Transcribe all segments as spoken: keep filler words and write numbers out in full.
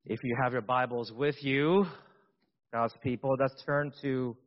If you have your Bibles with you, God's people, let's turn to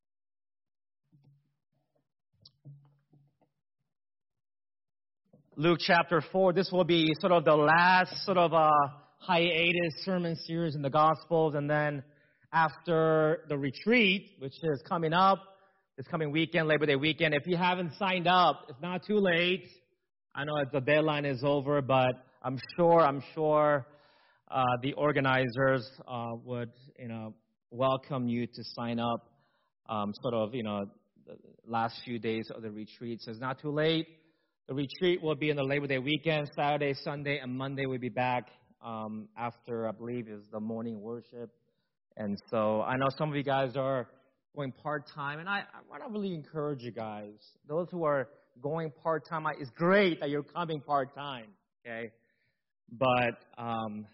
Luke chapter four. This will be sort of the last sort of uh, hiatus sermon series in the Gospels. And then after the retreat, which is coming up, this coming weekend, Labor Day weekend, if you haven't signed up, it's not too late. I know the deadline is over, but I'm sure, I'm sure uh, the organizers uh, would, you know, welcome you to sign up um, sort of, you know, the last few days of the retreat. So it's not too late. The retreat will be in the Labor Day weekend, Saturday, Sunday, and Monday we'll be back um, after, I believe, is the morning worship. And so I know some of you guys are going part-time, and I, I want to really encourage you guys. Those who are going part-time, it's great that you're coming part-time, okay? But um,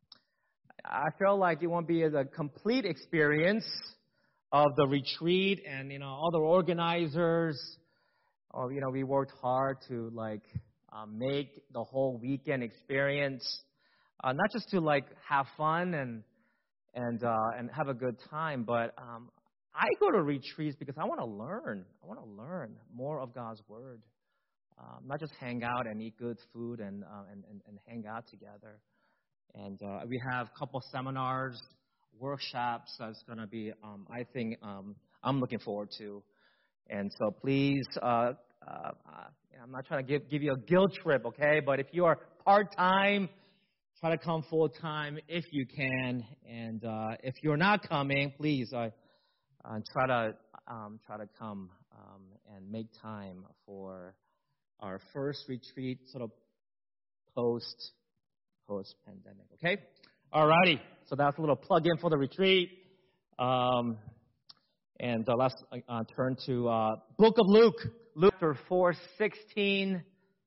I feel like it won't be the complete experience of the retreat, and, you know, all the organizers, oh, you know, we worked hard to, like, uh, make the whole weekend experience, uh, not just to, like, have fun and and uh, and have a good time, but um, I go to retreats because I want to learn. I want to learn more of God's Word, um, not just hang out and eat good food and uh, and, and, and hang out together. And uh, we have a couple seminars, workshops that's going to be, um, I think, um, I'm looking forward to. And so please, uh, uh, I'm not trying to give, give you a guilt trip, okay? But if you are part-time, try to come full-time if you can. And uh, if you're not coming, please uh, uh, try to um, try to come um, and make time for our first retreat, sort of post post-pandemic, okay? All righty. So that's a little plug-in for the retreat. Um, and uh, let's uh, turn to uh, Book of Luke, Luke four sixteen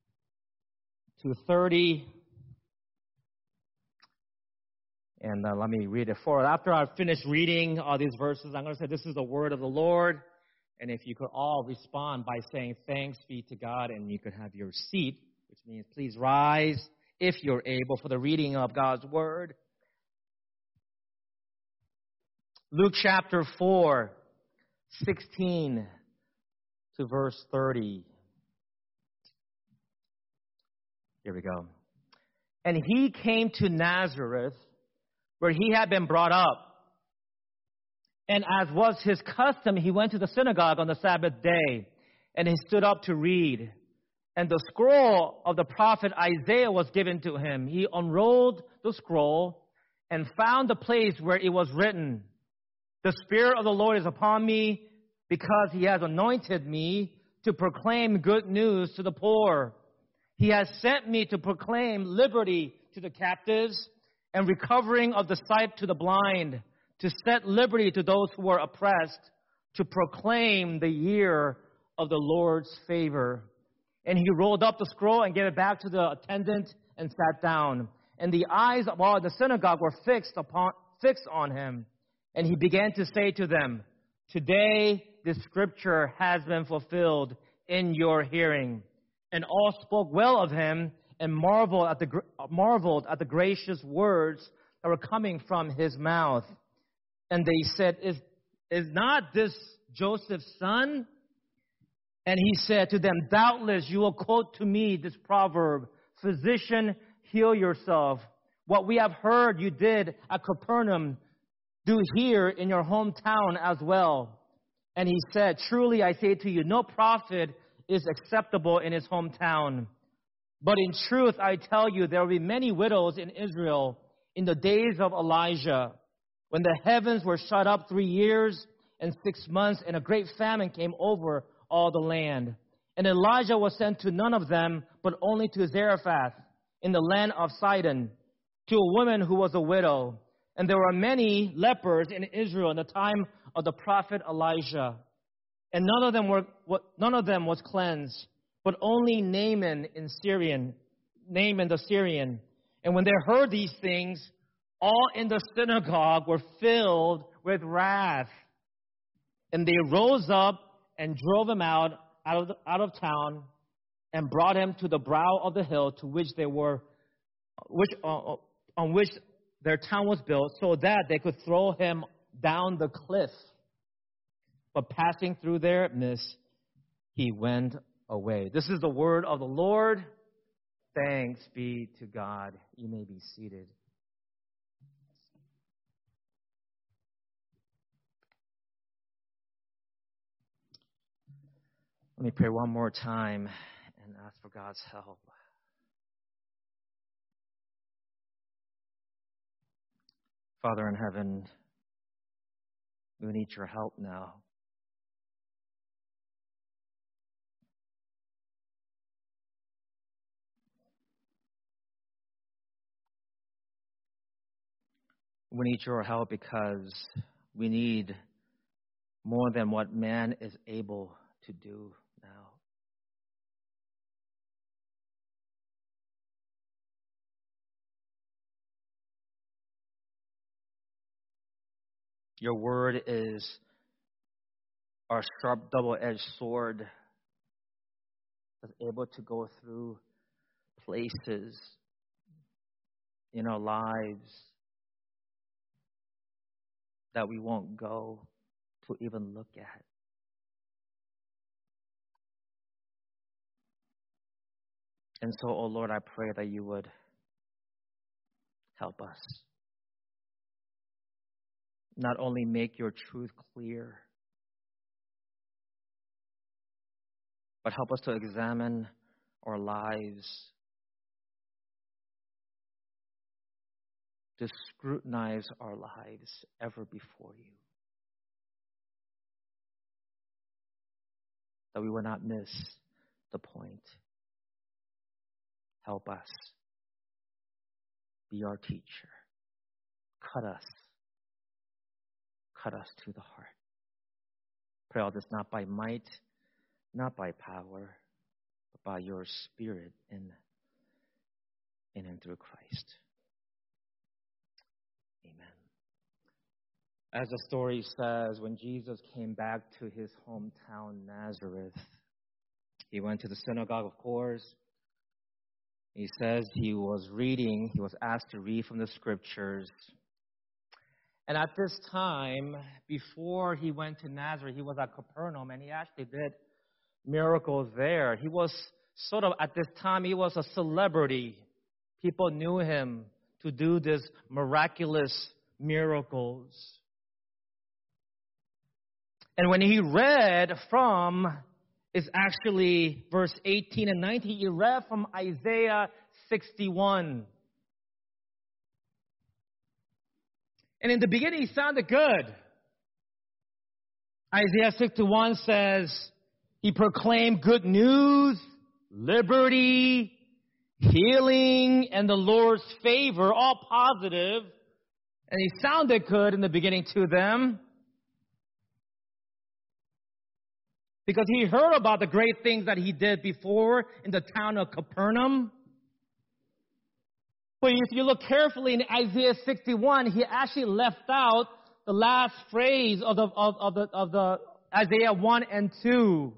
to thirty. And uh, let me read it forward. After I finish reading all these verses, I'm going to say, this is the word of the Lord. And if you could all respond by saying, thanks be to God, and you could have your seat, which means please rise if you're able for the reading of God's word. Luke chapter four, sixteen to verse thirty. Here we go. And he came to Nazareth, where he had been brought up. And as was his custom, he went to the synagogue on the Sabbath day, and he stood up to read. And the scroll of the prophet Isaiah was given to him. He unrolled the scroll and found the place where it was written, "The Spirit of the Lord is upon me, because he has anointed me to proclaim good news to the poor. He has sent me to proclaim liberty to the captives and recovering of the sight to the blind, to set liberty to those who are oppressed, to proclaim the year of the Lord's favor." And he rolled up the scroll and gave it back to the attendant and sat down. And the eyes of all in the synagogue were fixed upon fixed on him. And he began to say to them, "Today this scripture has been fulfilled in your hearing." And all spoke well of him and marveled at the marveled at the gracious words that were coming from his mouth. And they said, "Is is not this Joseph's son?" And he said to them, "Doubtless you will quote to me this proverb, 'Physician, heal yourself. What we have heard you did at Capernaum, do here in your hometown as well.' And he said, 'Truly I say to you, no prophet is acceptable in his hometown. But in truth I tell you, there will be many widows in Israel in the days of Elijah, when the heavens were shut up three years and six months, and a great famine came over all the land. And Elijah was sent to none of them, but only to Zarephath in the land of Sidon, to a woman who was a widow. And there were many lepers in Israel in the time of the prophet Elijah. And none of them were none of them was cleansed, but only Naaman in Syrian, Naaman the Syrian. And when they heard these things, all in the synagogue were filled with wrath. And they rose up and drove him out out of, the, out of town, and brought him to the brow of the hill to which they were, which uh, on which their town was built so that they could throw him down the cliff. But passing through their midst, he went away. This is the word of the Lord. Thanks be to God. You may be seated. Let me pray one more time and ask for God's help. Father in heaven, we need your help now. We need your help because we need more than what man is able to do now. Your word is our sharp double-edged sword that's able to go through places in our lives that we won't go to even look at. And so, oh Lord, I pray that you would help us. Not only make your truth clear, but help us to examine our lives, to scrutinize our lives ever before you, that we will not miss the point. Help us. Be our teacher. Cut us. Cut us to the heart. Pray all this not by might, not by power, but by your Spirit in, in and through Christ. Amen. As the story says, when Jesus came back to his hometown, Nazareth, he went to the synagogue, of course. He says he was reading, he was asked to read from the scriptures. And at this time, before he went to Nazareth, he was at Capernaum, and he actually did miracles there. He was sort of, at this time, he was a celebrity. People knew him to do these miraculous miracles. And when he read from, it's actually verse eighteen and nineteen, he read from Isaiah sixty-one. And in the beginning, he sounded good. Isaiah sixty-one says, he proclaimed good news, liberty, healing, and the Lord's favor, all positive. And he sounded good in the beginning to them, because he heard about the great things that he did before in the town of Capernaum. But if you look carefully in Isaiah sixty-one, he actually left out the last phrase of the, of, of the, of the Isaiah one and two.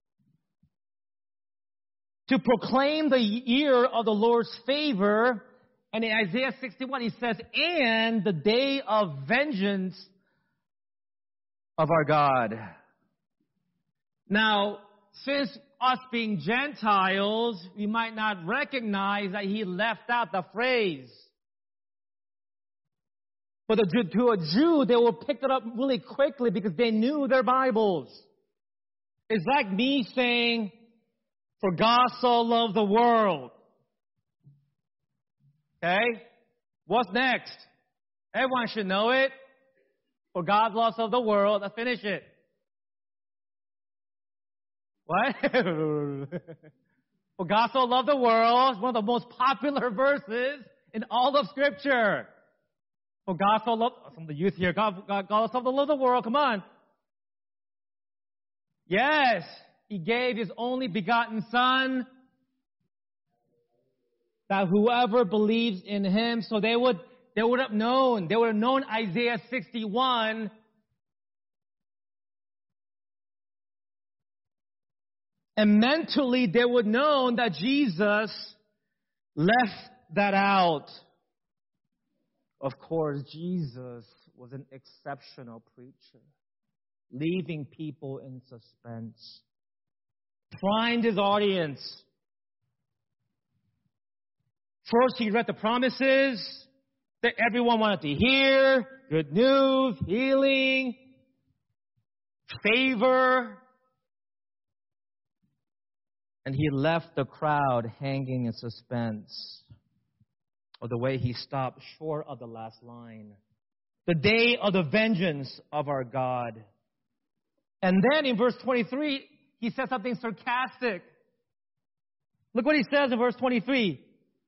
To proclaim the year of the Lord's favor. And in Isaiah sixty-one, he says, and the day of vengeance of our God. Now, since us being Gentiles, we might not recognize that he left out the phrase. But to a Jew, they will pick it up really quickly because they knew their Bibles. It's like me saying, for God so loved the world. Okay? What's next? Everyone should know it. For God loves of the world. I finish it. What? For God so loved the world. It's one of the most popular verses in all of Scripture. For God so loved, some of the youth here, God, God, God so loved the world. Come on. Yes. He gave his only begotten Son, that whoever believes in him, so they would, they would have known, they would have known Isaiah sixty-one. And mentally, they would know that Jesus left that out. Of course, Jesus was an exceptional preacher, leaving people in suspense, primed his audience. First, he read the promises that everyone wanted to hear: good news, healing, favor. And he left the crowd hanging in suspense, or the way he stopped short of the last line: the day of the vengeance of our God. And then in verse twenty-three, he said something sarcastic. Look what he says in verse twenty-three.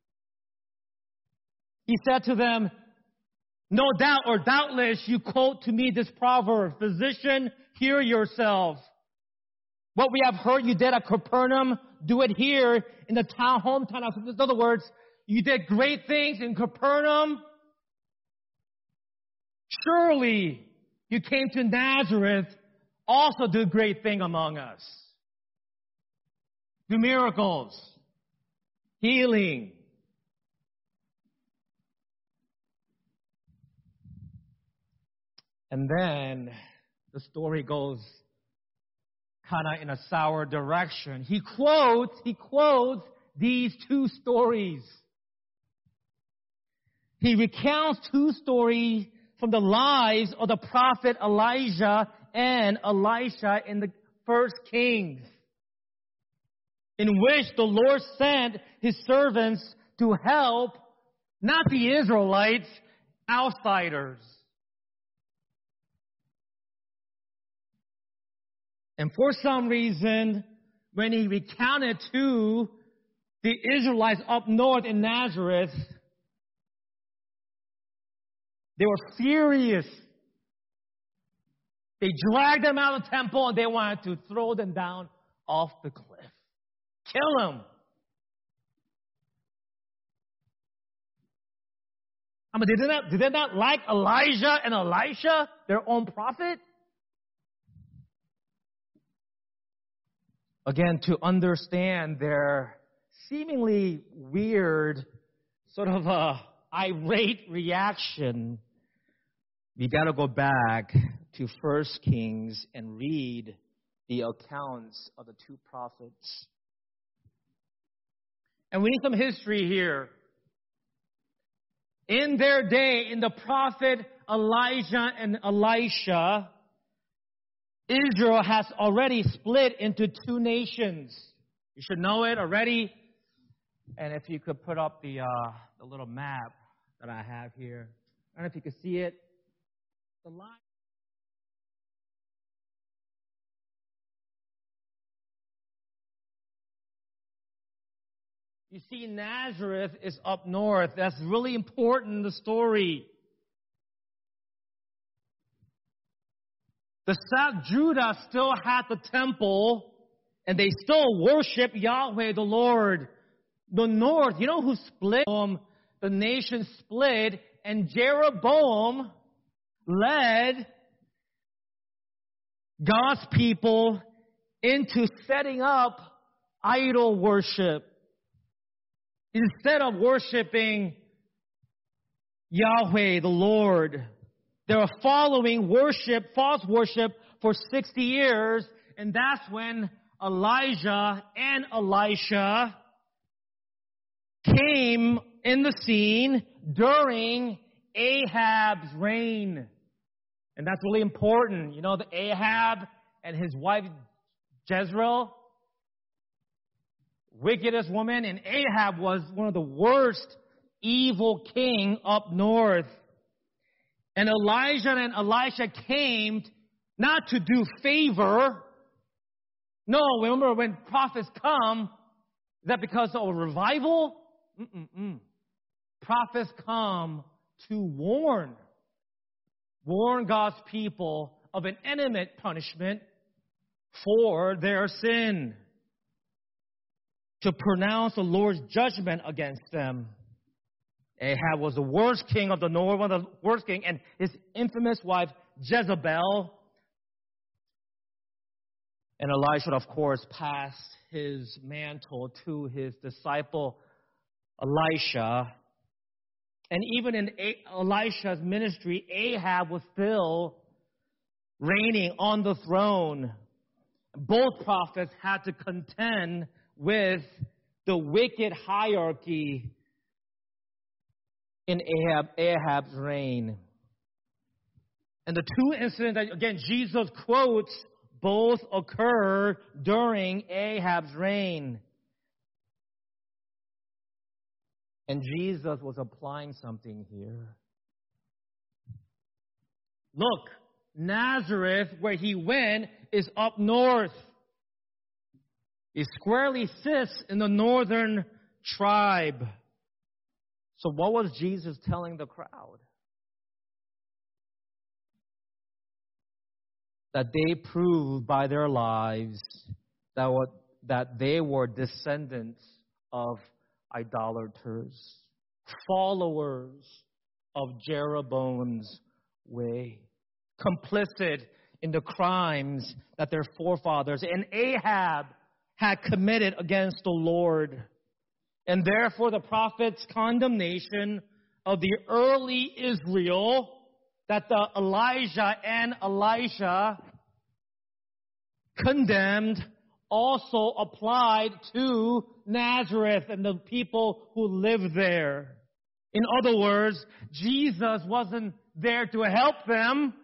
He said to them, "No doubt or doubtless you quote to me this proverb, 'Physician, hear yourself. What we have heard you did at Capernaum, do it here in the town, hometown of..." In other words, you did great things in Capernaum. Surely you came to Nazareth, also do great thing among us. Do miracles, healing. And then the story goes kind of in a sour direction. He quotes, he quotes these two stories. He recounts two stories from the lives of the prophet Elijah and Elisha in the First Kings, in which the Lord sent his servants to help not the Israelites, outsiders. And for some reason, when he recounted to the Israelites up north in Nazareth, they were furious. They dragged them out of the temple and they wanted to throw them down off the cliff. Kill them. I mean, did they not, did they not like Elijah and Elisha, their own prophet? Again, to understand their seemingly weird, sort of a irate reaction, we got to go back to First Kings and read the accounts of the two prophets. And we need some history here. In their day, in the prophet Elijah and Elisha, Israel has already split into two nations. You should know it already. And if you could put up the, uh, the little map that I have here. I don't know if you can see it. The line. You see, Nazareth is up north. That's really important in the story. The south, Judah still had the temple, and they still worship Yahweh, the Lord. The north, you know who split? Um, the nation split, and Jeroboam led God's people into setting up idol worship. Instead of worshiping Yahweh, the Lord, they were following worship, false worship, for sixty years. And that's when Elijah and Elisha came in the scene during Ahab's reign. And that's really important. You know, the Ahab and his wife Jezreel, wickedest woman, and Ahab was one of the worst evil king up north. And Elijah and Elisha came not to do favor. No, remember when prophets come, is that because of a revival? Mm-mm-mm. Prophets come to warn. Warn God's people of an imminent punishment for their sin. To pronounce the Lord's judgment against them. Ahab was the worst king of the north, one of the worst king, and his infamous wife Jezebel. And Elisha, of course, passed his mantle to his disciple Elisha. And even in Elisha's ministry, Ahab was still reigning on the throne. Both prophets had to contend with the wicked hierarchy in Ahab, Ahab's reign. And the two incidents that, again, Jesus quotes both occur during Ahab's reign. And Jesus was applying something here. Look, Nazareth, where he went, is up north. It squarely sits in the northern tribe. So what was Jesus telling the crowd? That they proved by their lives that, what, that they were descendants of idolaters, followers of Jeroboam's way, complicit in the crimes that their forefathers and Ahab had committed against the Lord. And therefore the prophet's condemnation of the early Israel that the Elijah and Elisha condemned also applied to Nazareth and the people who lived there. In other words, Jesus wasn't there to help them.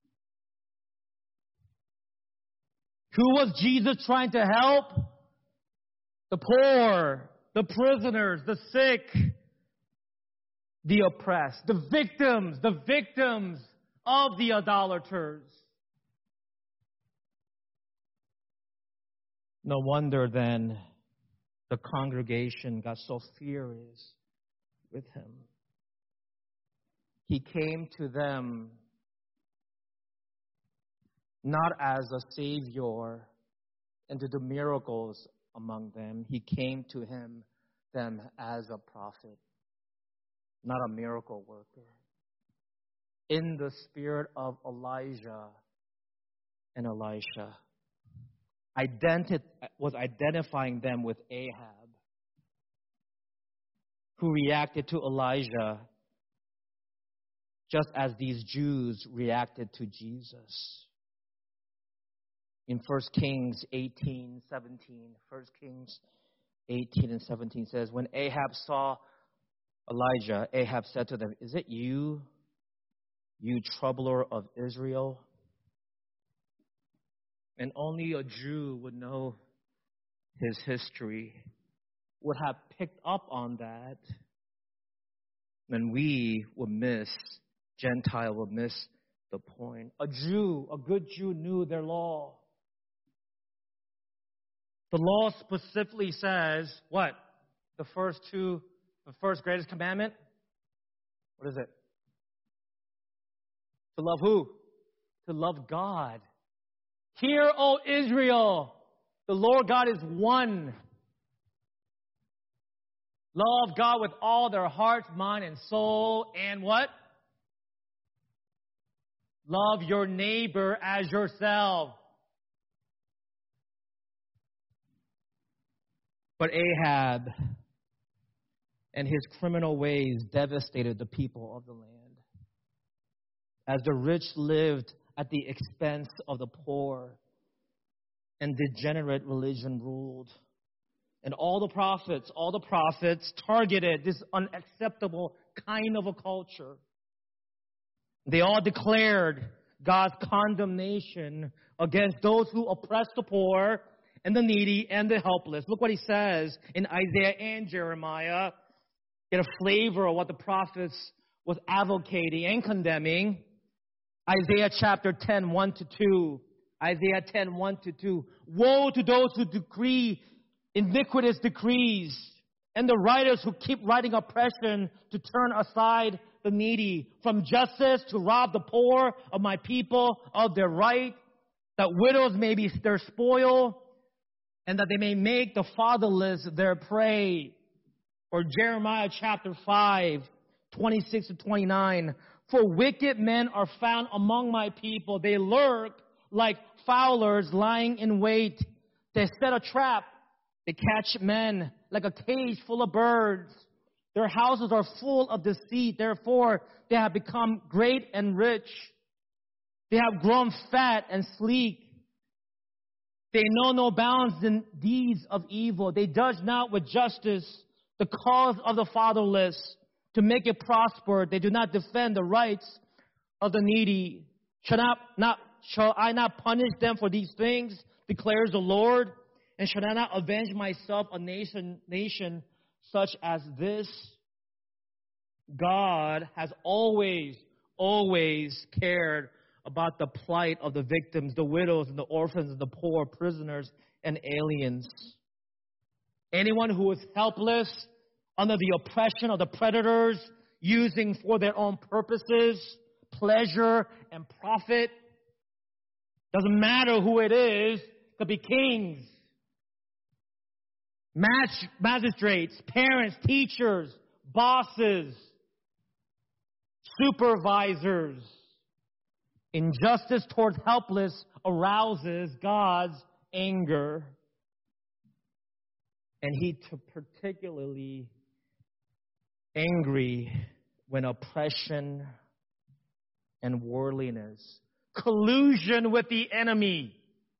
Who was Jesus trying to help? The poor, the prisoners, the sick, the oppressed, the victims, the victims of the idolaters. No wonder then the congregation got so furious with him. He came to them not as a savior and to do miracles among them. He came to him them as a prophet, not a miracle worker. In the spirit of Elijah and Elisha, identi- was identifying them with Ahab, who reacted to Elijah just as these Jews reacted to Jesus. In First Kings eighteen, seventeen, First Kings eighteen and seventeen says, when Ahab saw Elijah, Ahab said to them, "Is it you, you troubler of Israel?" And only a Jew would know his history, would have picked up on that. And we would miss, Gentile would miss the point. A Jew, a good Jew knew their law. The law specifically says, what? The first two, the first greatest commandment? What is it? To love who? To love God. Hear, O Israel, the Lord God is one. Love God with all their heart, mind, and soul. And what? Love your neighbor as yourself. But Ahab and his criminal ways devastated the people of the land. As the rich lived at the expense of the poor, and degenerate religion ruled. And all the prophets, all the prophets targeted this unacceptable kind of a culture. They all declared God's condemnation against those who oppress the poor and the needy and the helpless. Look what he says in Isaiah and Jeremiah. Get a flavor of what the prophets was advocating and condemning. Isaiah chapter ten, one to two. Isaiah ten, one to two. Woe to those who decree iniquitous decrees and the writers who keep writing oppression to turn aside the needy, from justice to rob the poor of my people of their right, that widows may be their spoil, and that they may make the fatherless their prey. Or Jeremiah chapter five, twenty-six to twenty-nine. For wicked men are found among my people. They lurk like fowlers lying in wait. They set a trap. They catch men like a cage full of birds. Their houses are full of deceit. Therefore, they have become great and rich. They have grown fat and sleek. They know no bounds in deeds of evil. They judge not with justice the cause of the fatherless to make it prosper. They do not defend the rights of the needy. Shall, not, not, shall I not punish them for these things, declares the Lord? And shall I not avenge myself a nation, nation such as this? God has always, always cared about the plight of the victims, the widows and the orphans and the poor, prisoners and aliens. Anyone who is helpless under the oppression of the predators, using for their own purposes, pleasure and profit. Doesn't matter who it is, could be kings, magistrates, parents, teachers, bosses, supervisors. Injustice towards helpless arouses God's anger. And He took particularly angry when oppression and worldliness, collusion with the enemy,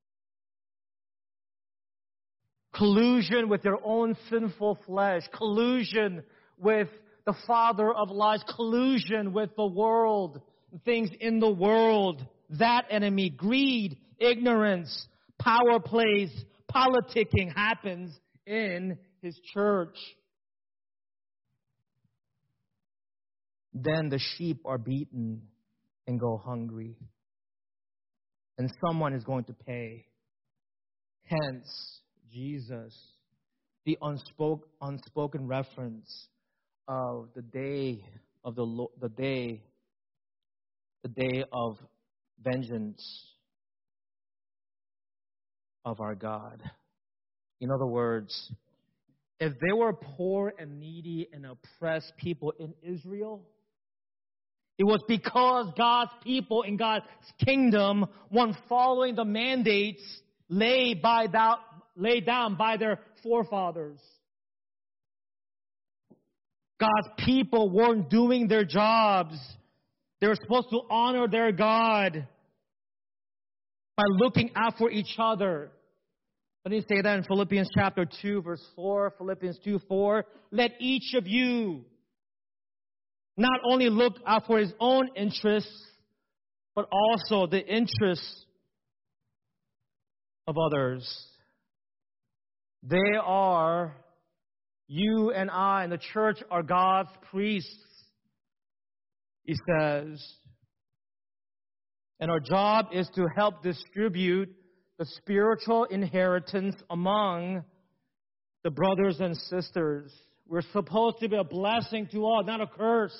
collusion with their own sinful flesh, collusion with the father of lies, collusion with the world, things in the world, that enemy, greed, ignorance, power plays, politicking happens in His church. Then the sheep are beaten and go hungry. And someone is going to pay. Hence, Jesus, the unspoken, unspoken reference of the day of the Lord, the day, the day of vengeance of our God. In other words, if they were poor and needy and oppressed people in Israel, it was because God's people in God's kingdom weren't following the mandates laid, by that, laid down by their forefathers. God's people weren't doing their jobs. They were supposed to honor their God by looking out for each other. Let me say that in Philippians chapter two, verse four. Philippians two, four. Let each of you not only look out for his own interests, but also the interests of others. They are, you and I and the church are God's priests, he says. And our job is to help distribute the spiritual inheritance among the brothers and sisters. We're supposed to be a blessing to all, not a curse.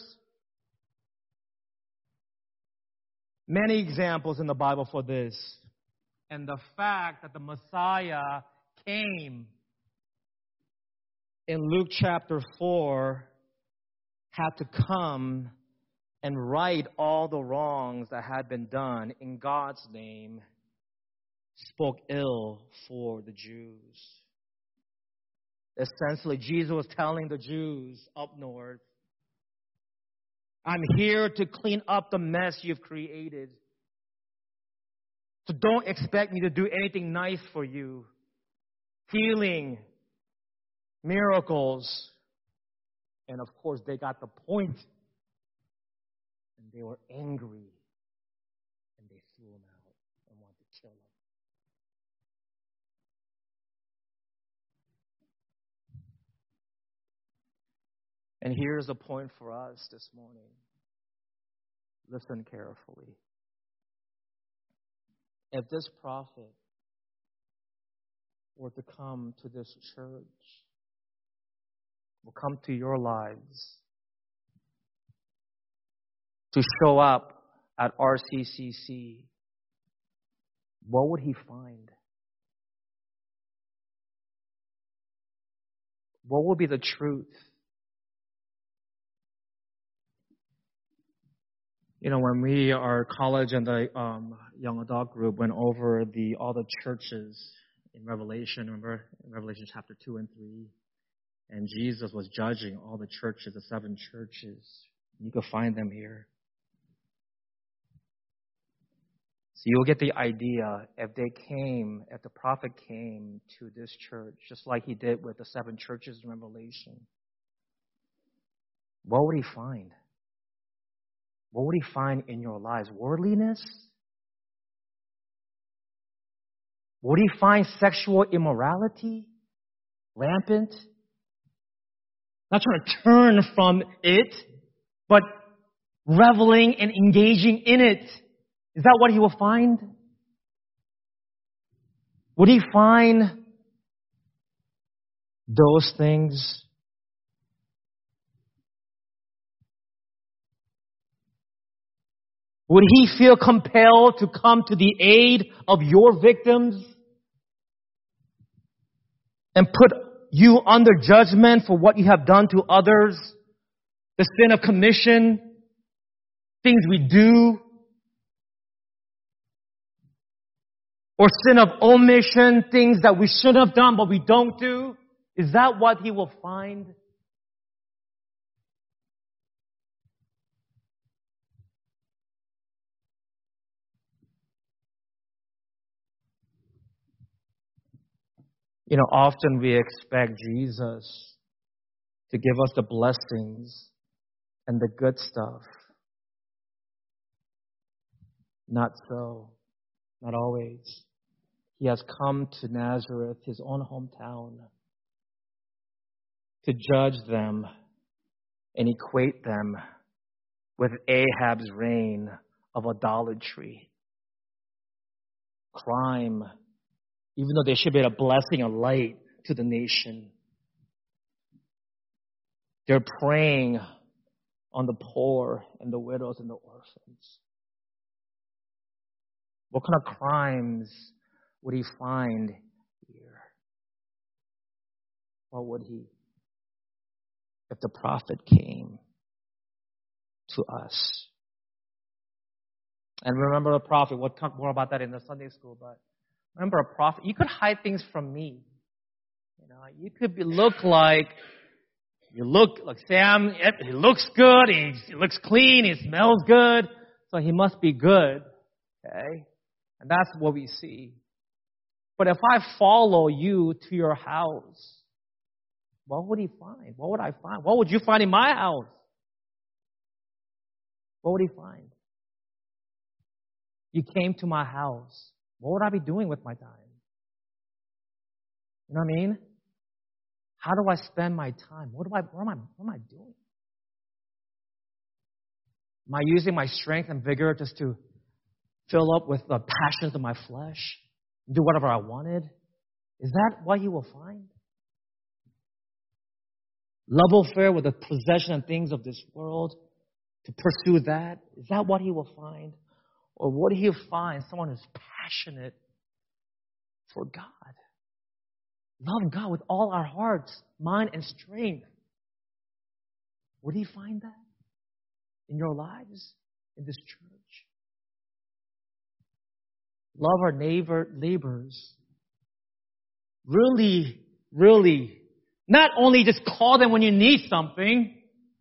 Many examples in the Bible for this. And the fact that the Messiah came in Luke chapter four had to come and right all the wrongs that had been done in God's name, spoke ill for the Jews. Essentially, Jesus was telling the Jews up north, I'm here to clean up the mess you've created. So don't expect me to do anything nice for you. Healing, miracles. And of course, they got the point. And they were angry. And they threw him out and wanted to kill him. And here's a point for us this morning. Listen carefully. If this prophet were to come to this church, will come to your lives, to show up at R C C C, what would he find? What would be the truth? You know, when we, our college and the um, young adult group went over the all the churches in Revelation, remember in Revelation chapter two and three, And Jesus was judging all the churches, the seven churches. You can find them here. So you'll get the idea, if they came, if the prophet came to this church, just like he did with the seven churches in Revelation, what would he find? What would he find in your lives? Worldliness? Would he find sexual immorality rampant? Not trying to turn from it, but reveling and engaging in it. Is that what he will find? Would he find those things? Would he feel compelled to come to the aid of your victims and put you under judgment for what you have done to others? The sin of commission, things we do, or sin of omission, things that we should have done but we don't do? Is that what he will find? You know, often we expect Jesus to give us the blessings and the good stuff. Not so. Not always. He has come to Nazareth, his own hometown, to judge them and equate them with Ahab's reign of idolatry, crime, even though they should be a blessing, a light to the nation. They're preying on the poor and the widows and the orphans. What kind of crimes would he find here? What would he, if the prophet came to us? And remember the prophet, we'll talk more about that in the Sunday school, but remember a prophet, you could hide things from me. You know, you could be, look like, you look like Sam, he looks good, he, he looks clean, he smells good, so he must be good. Okay? And that's what we see. But if I follow you to your house, what would he find? What would I find? What would you find in my house? What would he find? You came to my house. What would I be doing with my time? You know what I mean? How do I spend my time? What do I? What am I? What am I doing? Am I using my strength and vigor just to fill up with the passions of my flesh, do whatever I wanted? Is that what you will find? Love affair with the possession and things of this world, to pursue that? Is that what he will find? Or would he find someone who's passionate for God? Love God with all our hearts, mind, and strength. Would he find that in your lives, in this church? Love our neighbor, neighbors. Really, really, not only just call them when you need something.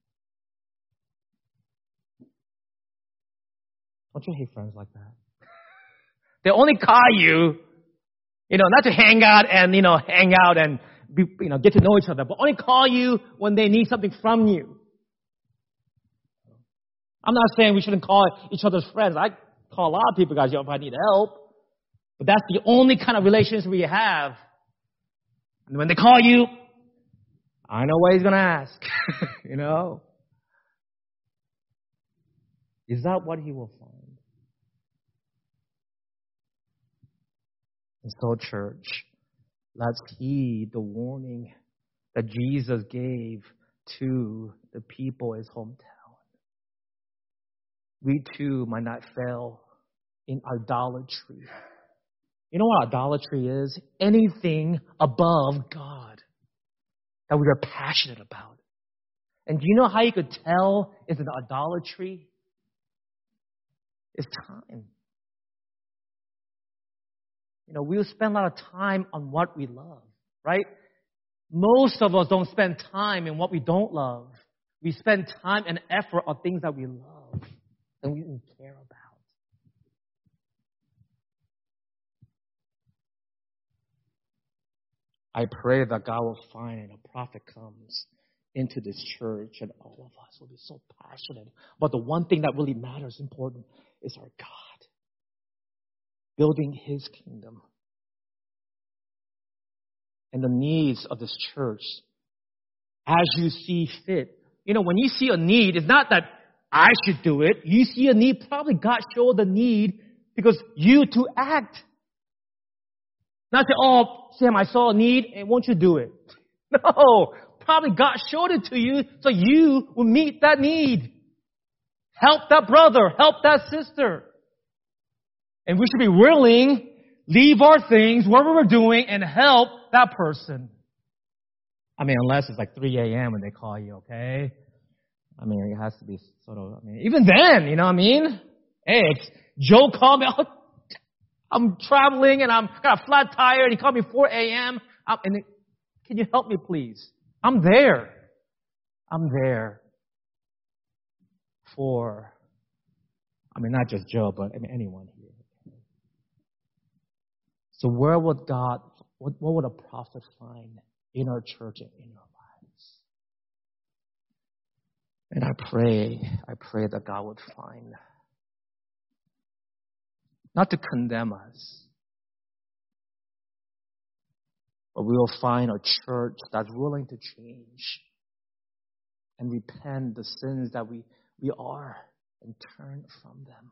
Don't you hate friends like that? They only call you, you know, not to hang out and, you know, hang out and, be, you know, get to know each other, but only call you when they need something from you. I'm not saying we shouldn't call each other's friends. I call a lot of people, guys, if I need help. But that's the only kind of relationship we have. And when they call you, I know what he's going to ask. You know? Is that what he will find? And so, church, let's heed the warning that Jesus gave to the people in his hometown. We too might not fail in idolatry. You know what idolatry is? Anything above God that we are passionate about. And do you know how you could tell it's an idolatry? It's time. You know, we'll spend a lot of time on what we love, right? Most of us don't spend time in what we don't love. We spend time and effort on things that we love and we don't care about. I pray that God will find and a prophet comes into this church and all of us will be so passionate. But the one thing that really matters, important, is our God. Building His kingdom. And the needs of this church as you see fit. You know, when you see a need, it's not that I should do it. You see a need, probably God showed the need because you to act. Not say, oh, Sam, I saw a need, and won't you do it? No. Probably God showed it to you so you will meet that need. Help that brother. Help that sister. And we should be willing, leave our things, whatever we're doing, and help that person. I mean, unless it's like three a.m. when they call you, okay? I mean, it has to be sort of, I mean, even then, you know what I mean? Hey, it's Joe called me. Oh, I'm traveling and I'm got a flat tire and he called me four a.m. And it, can you help me, please? I'm there. I'm there for, I mean, not just Joe, but I mean, anyone here. So where would God, what, what would a prophet find in our church and in our lives? And I pray, I pray that God would find, not to condemn us, but we will find a church that's willing to change and repent the sins that we, we are and turn from them.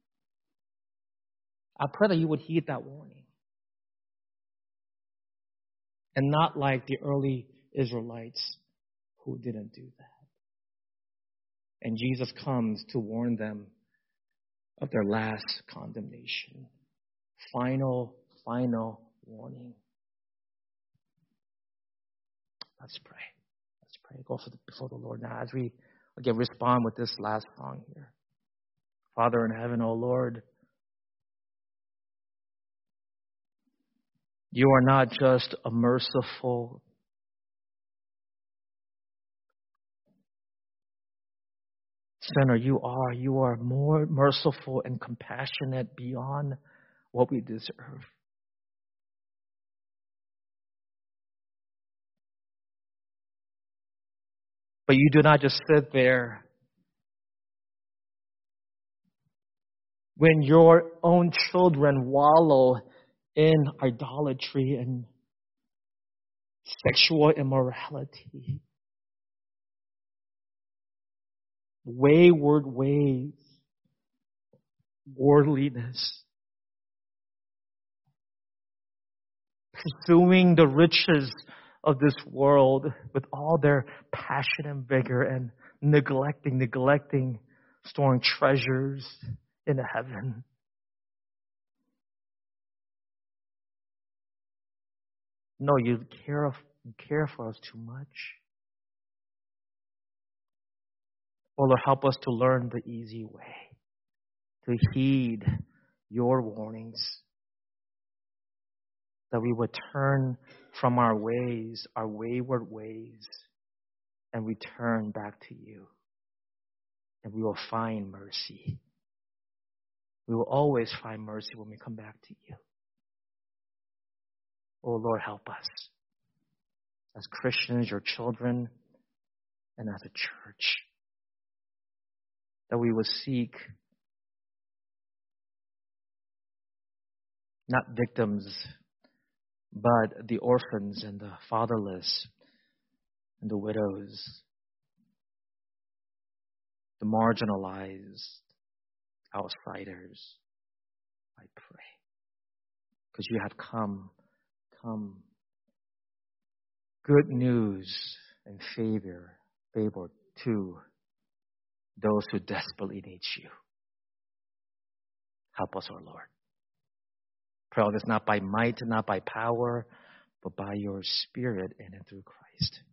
I pray that you would heed that warning. And not like the early Israelites who didn't do that. And Jesus comes to warn them of their last condemnation. Final, final warning. Let's pray. Let's pray. Go for the, before the Lord now as we again respond with this last song here. Father in heaven, O Lord, you are not just a merciful sinner. You are. You are more merciful and compassionate beyond what we deserve. But you do not just sit there when your own children wallow in idolatry and sexual immorality, wayward ways, worldliness, pursuing the riches of this world with all their passion and vigor and neglecting, neglecting, storing treasures in heaven. No, you care, of, you care for us too much. Oh, Lord, help us to learn the easy way, to heed your warnings, that we would turn from our ways, our wayward ways, and return back to you. And we will find mercy. We will always find mercy when we come back to you. Oh, Lord, help us as Christians, your children, and as a church, that we will seek not victims, but the orphans and the fatherless and the widows, the marginalized, outsiders. I pray, because you have come, come, good news and favor, favor to those who desperately need you. Help us, O Lord. Pray all this not by might, not by power, but by your Spirit in and through Christ.